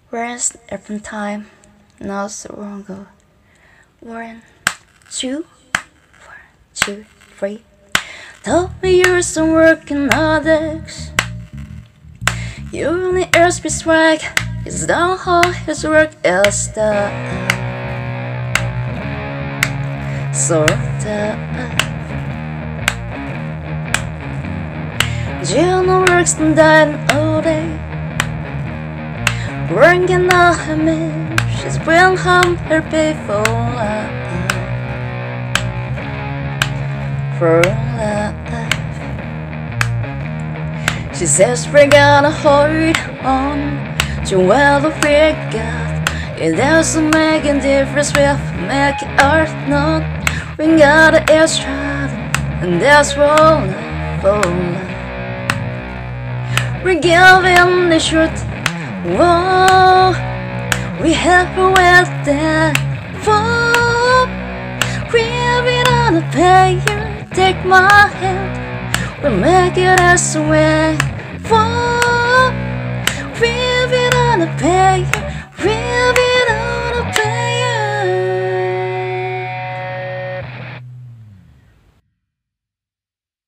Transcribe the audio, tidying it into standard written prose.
Where's every time? Not so long ago. 1, 2, 2, 3. Tell me you're still working others. You only airspeed strike. It's down how his work is done. Sort of. Gina works and died all day. Working on me, she's bring home her people for life. She says we're gonna hold on to what we got. It doesn't make a difference if we make art not. We got an extra, and that's all for life. We're giving the truth. Whoa, we have a wet that fall. We're on the paper, take my hand. We'll make it as a way. Whoa, we're on the paper,